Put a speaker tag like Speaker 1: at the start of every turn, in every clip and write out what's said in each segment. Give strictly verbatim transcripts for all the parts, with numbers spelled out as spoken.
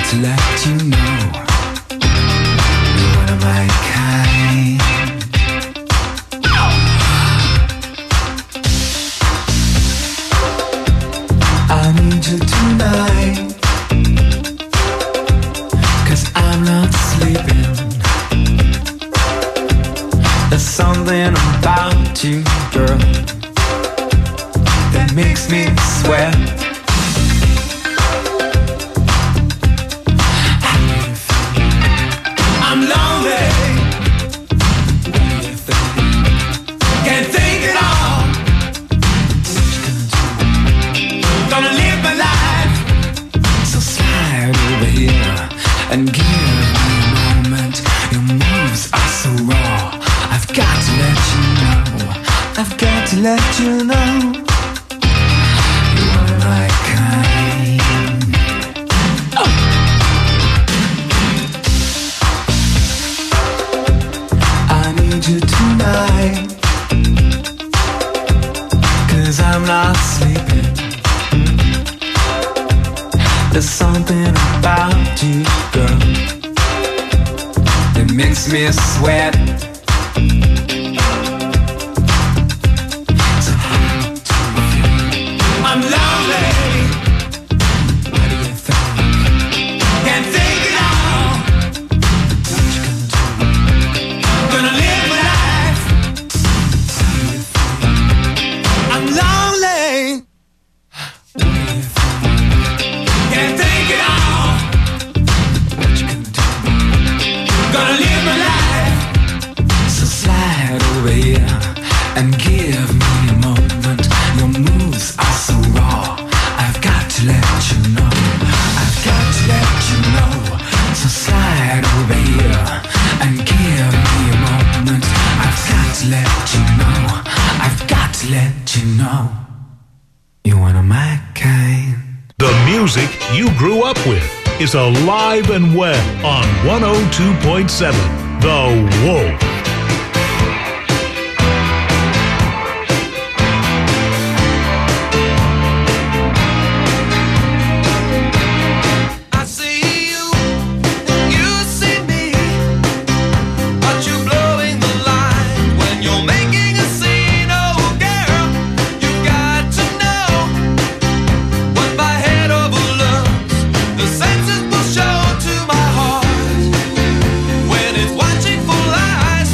Speaker 1: to let you know you're one of my kind. I need you tonight, 'cause I'm not sleeping. There's something about you, girl, that makes me sweat. I'm lonely. Can't think at all. Gonna live my life. So slide over here and give me a moment. Your moves are so raw. I've got to let you know. I've got to let you know. You're my kind. Oh. I need you tonight, 'cause I'm not sleeping. There's something about you, girl, that makes me sweat. So how do you feel? I'm lonely. What do you think? Can't think at all. What you gonna do? Gonna live my life. How do you feel? I'm lonely. What do you think? Can't think at all. What you gonna do? Gonna live my life. So slide over here and give me a moment. Your moves are so raw. I've got to let you know. I've got to let you know. So slide over here and give me a moment. I've got to let you know. I've got to let you know. You're one of my kind.
Speaker 2: The music you grew up with is alive and well on one oh two point seven The Wolf.
Speaker 3: I see you, you see me, but you're blowing the line when you're making a scene. Oh girl, you got to know what my head overlooks. The senses will show to my heart when it's watching for lies.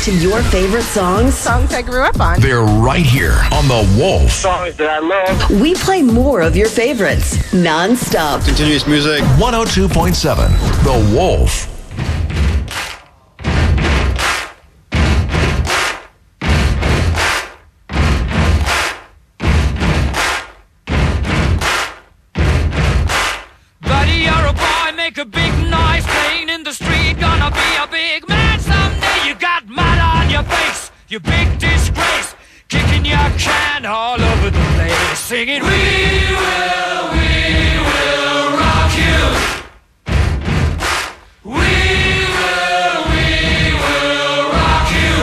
Speaker 4: to your favorite songs?
Speaker 5: Songs I grew up on.
Speaker 6: They're right here on The Wolf.
Speaker 7: Songs that I love.
Speaker 4: We play more of your favorites, non-stop.
Speaker 8: Continuous music.
Speaker 6: one oh two point seven, The Wolf.
Speaker 3: Buddy, you're a boy, make a big noise playing in the street. Gonna be a big man someday. You got mud on your face, you big disgrace. Kicking your can all over the place, singing, we will, we will rock you. We will, we will rock you.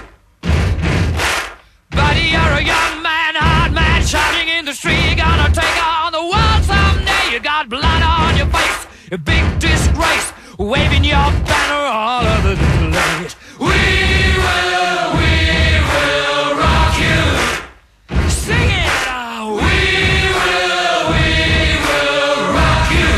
Speaker 3: Buddy, you're a young man, hard man, shouting in the street. Gonna take on the world someday. You got blood on your face, a big disgrace, waving your banner all over the place. We will, we will rock you. Sing it now. We will, we will rock you.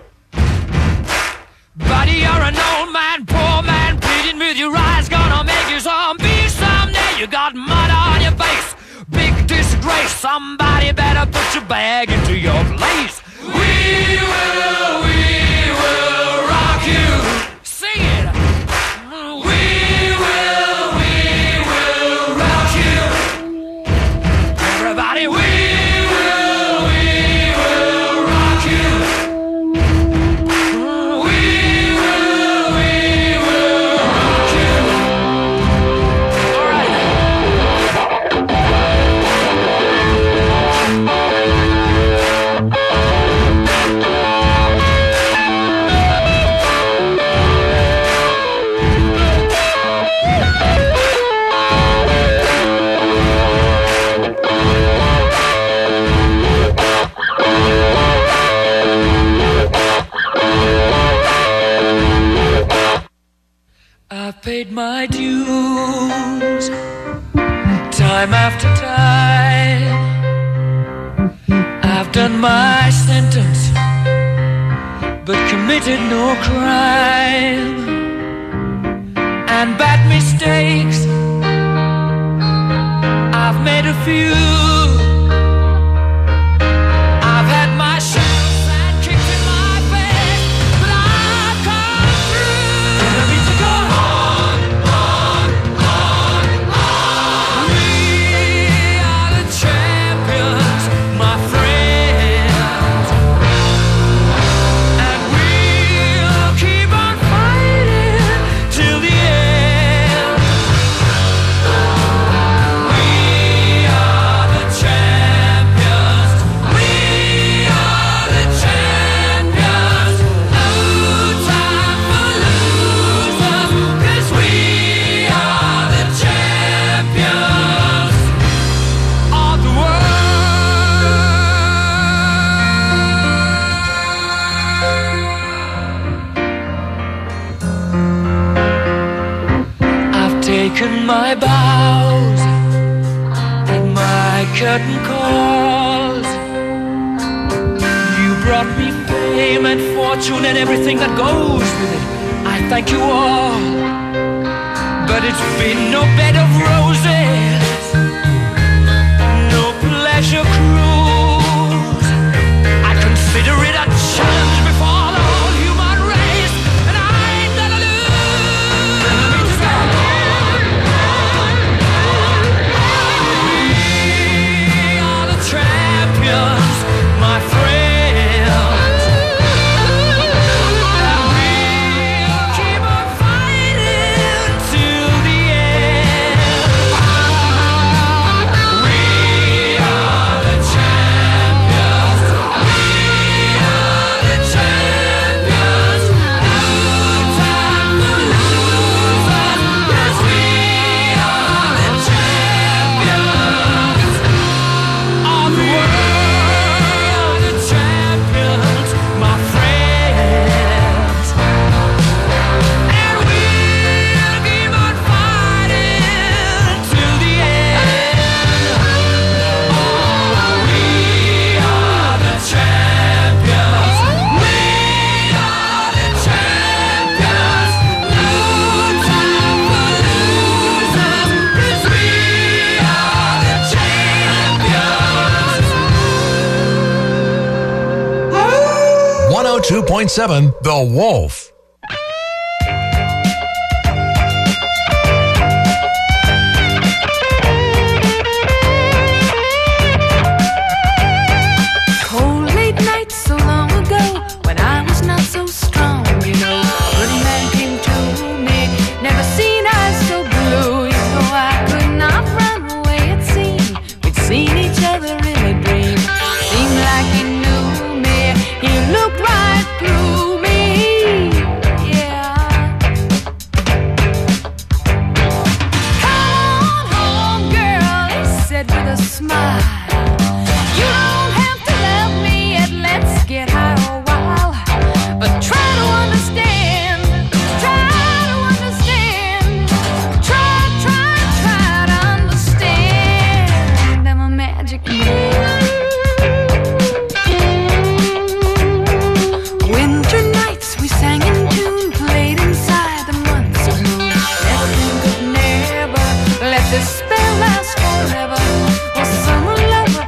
Speaker 3: Buddy, you're an old man, poor man, pleading with your eyes. Gonna make you zombie someday. You got mud on your face, big disgrace. Somebody better put your bag into your place. We will, we will rock you. Sing it. We will, we will rock you. Everybody, we will, we will rock you. We will, we will rock you. All right. I've paid my dues time after time. I've done my sentence, but committed no crime. And bad mistakes, I've made a few. I've had my shots and kicks in my face, but I've come through. And I need to go on, on, on, on. We are the champions, my friends, and we'll keep on fighting till the end. We are the champions. We are the champions. No time for losers, 'cause we are the champions of the world. I've taken my bows and my curtain calls. You brought me fame and fortune and everything that goes with it. I thank you all, but it's been no bed of roses, no pleasure cruise. I consider it a challenge before the whole human race, and I ain't gonna lose. We are the champions, my friends, and we'll keep on fighting till the end.
Speaker 6: two point seven The Wolf.
Speaker 5: Cold late nights so long ago when I was not so strong, you know. Good man came to me, never seen eyes so blue. You know I could not run away, it seemed. We'd seen each other in a dream. Seemed like he knew me, he looked right through me. Yeah. Come on home, girl, he said with a smile. You don't have to love me yet, let's get high a while. But try to understand, try to understand. Try, try, try to understand. I'm a magic man. Winter nights we sang in tune, played inside the months of moon. Never think of never, let this spell last forever. Oh, summer lover,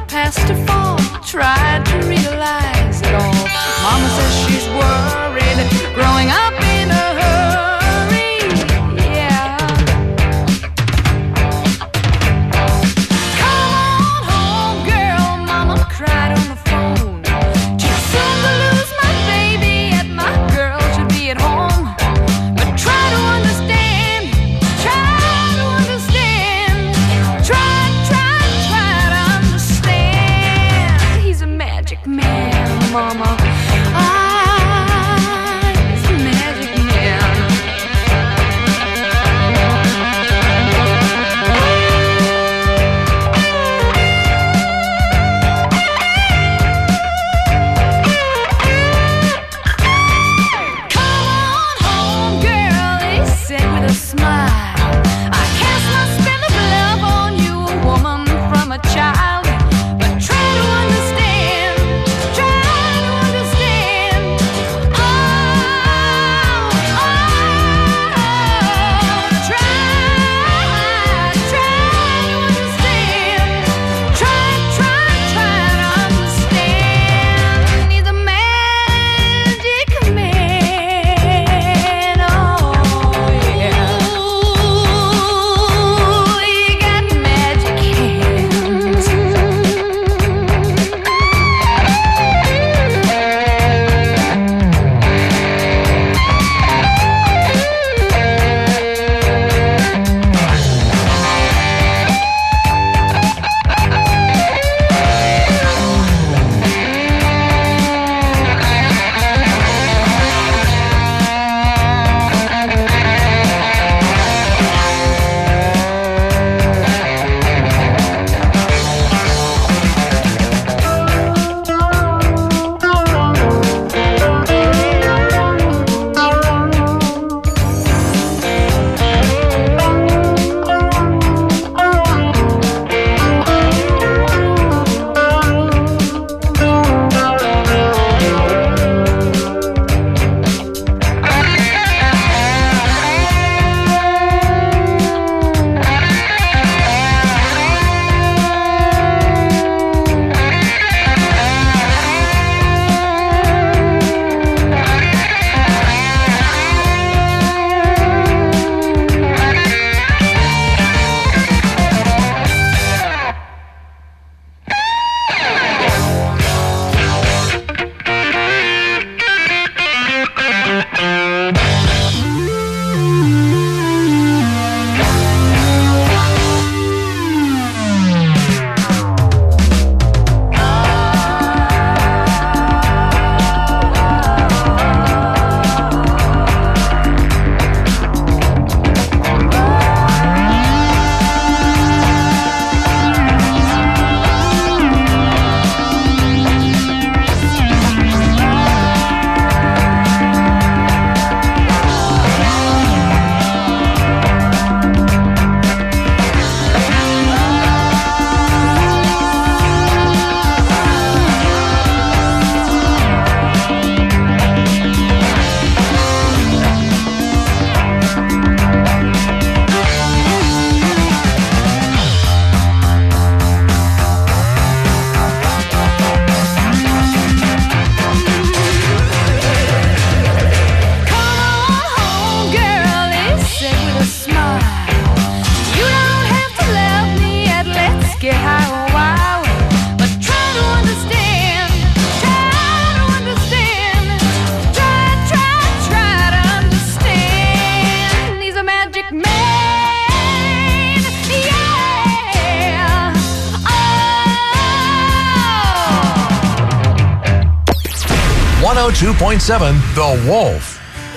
Speaker 6: one oh two point seven The Wolf.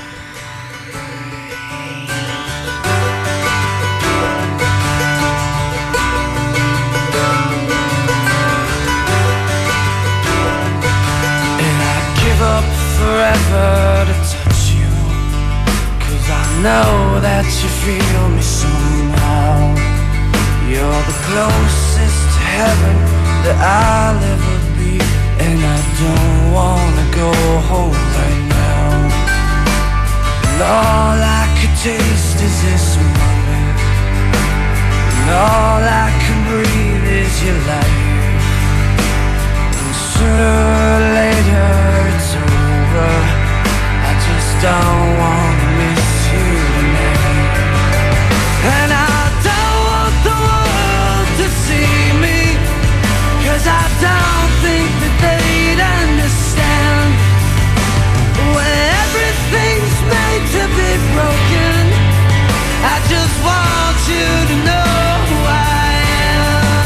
Speaker 3: Up forever to touch you, 'cause I know that you feel me somehow. You're the closest to heaven that I'll ever be, and I don't wanna go home right now. And all I could taste is this moment, and all I can breathe is your light. Sooner or later it's over, I just don't want to miss you tonight. And I don't want the world to see me, 'cause I don't think that they'd understand. When everything's made to be broken, I just want you to know who I am.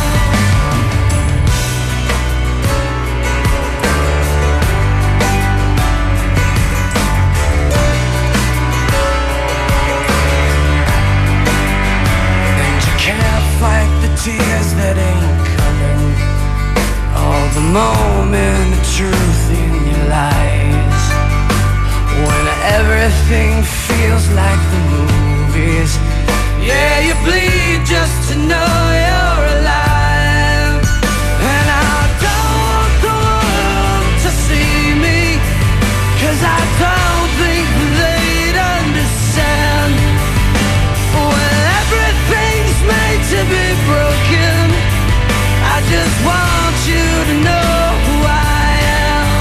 Speaker 3: Fight the tears that ain't coming, all the moment of truth in your lies. When everything feels like the movies, yeah, you bleed just to know you're alive. And I don't want the world to see me, 'cause I don't think they'd understand. When everything's made to be broken, I just want you to know who I am.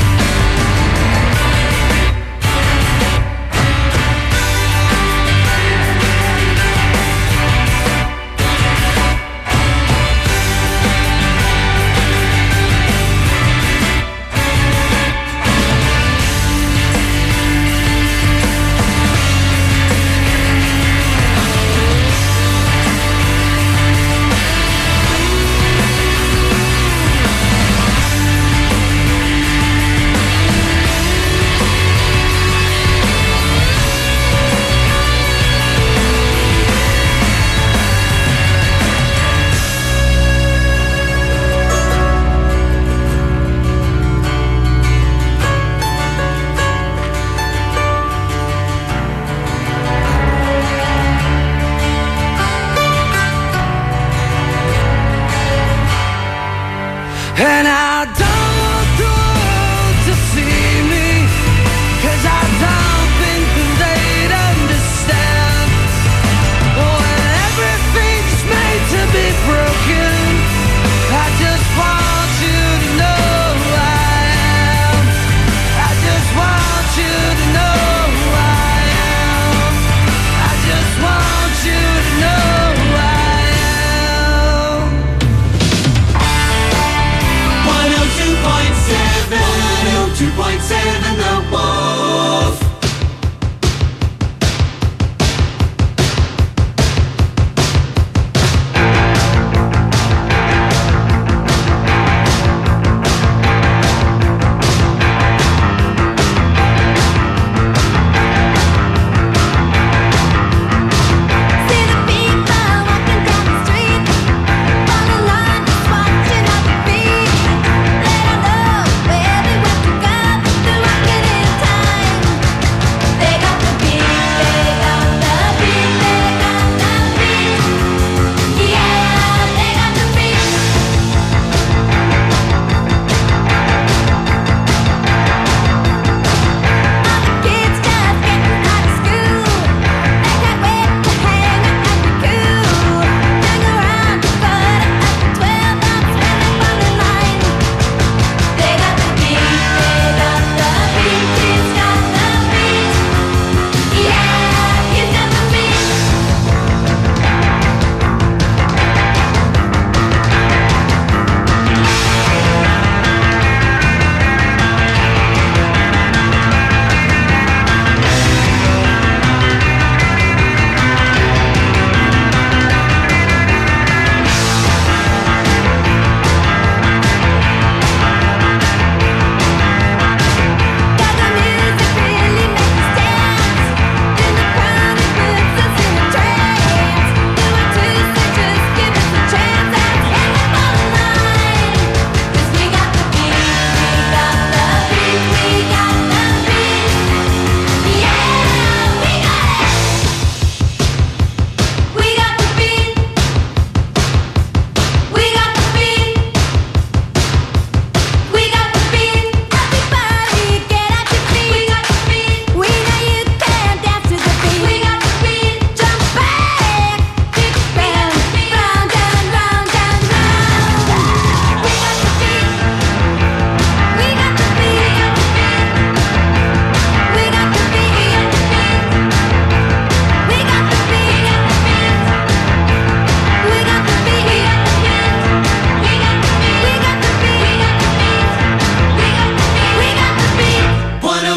Speaker 3: And I don't want the world to see me, 'cause I don't think that they'd understand. When everything's made to be broken, I just want you to know who I am. I just want you to know who I am. I just want you to know who I am. one oh two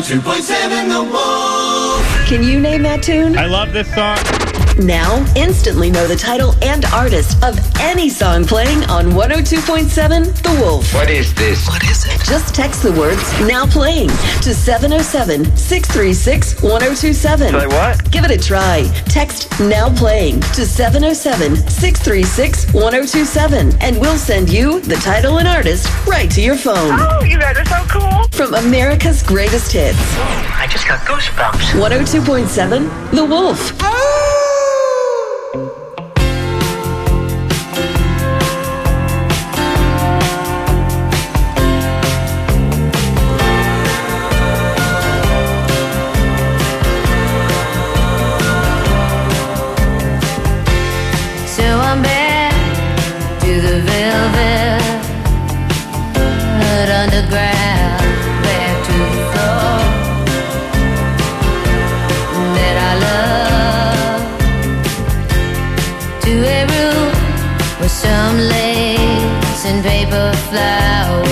Speaker 1: two point seven The Wolf.
Speaker 4: Can you name that tune?
Speaker 7: I love this song.
Speaker 4: Now, instantly know the title and artist of any song playing on one oh two point seven The Wolf.
Speaker 8: What is this?
Speaker 4: What is it? Just text the words "now playing" to seven oh seven, six three six, one oh two seven.
Speaker 8: Say what?
Speaker 4: Give it a try. Text "now playing" to seven oh seven, six three six, one oh two seven, and we'll send you the title and artist right to your phone.
Speaker 9: Oh, you guys are so cool.
Speaker 4: From America's greatest hits.
Speaker 9: I just got goosebumps.
Speaker 4: one oh two point seven The Wolf.
Speaker 5: So I'm back to the velvet underground, back to the floor that I love, to a room with some lace and paper flowers.